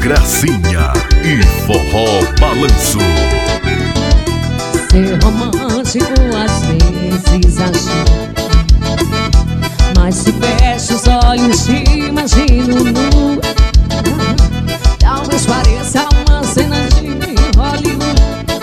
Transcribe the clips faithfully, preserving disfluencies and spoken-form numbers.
Gracinha e Forró Balanço. Ser romântico às vezes acho, mas se fecho os olhos te imagino nu. Talvez pareça uma cena de Hollywood.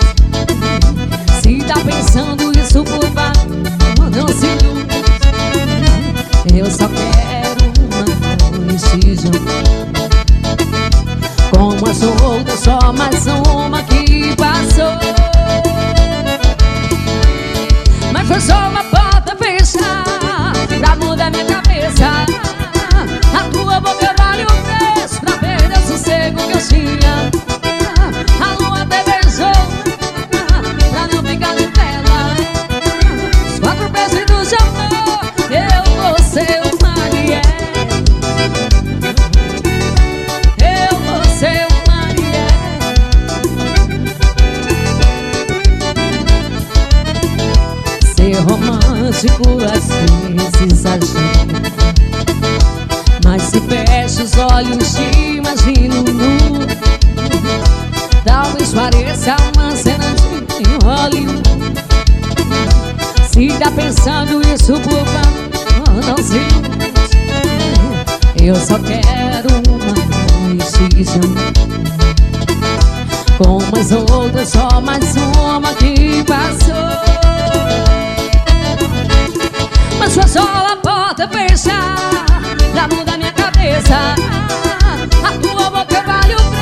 Se tá pensando isso, por favor, não se ilude. Eu só quero uma noite junto, como as outras, só mais uma que passou. Mas foi só uma porta fechar pra mudar minha cabeça. A tua boca vale o preço pra perder o sossego que eu tinha. A lua até beijou pra não ficar de tela. Os quatro pesos de amor, eu vou ser o Marielle. Eu vou ser o Marielle. Ser romântico às vezes ajuda, mas se fecho os olhos te imagino nu. Talvez pareça uma cena de Hollywood. Se tá pensando isso, por favor, não se ilude. Eu só quero uma noite junto, como as outras, só mais uma que passou. Mas foi só a porta fechar pra mudar minha cabeça. A tua boca vale o preço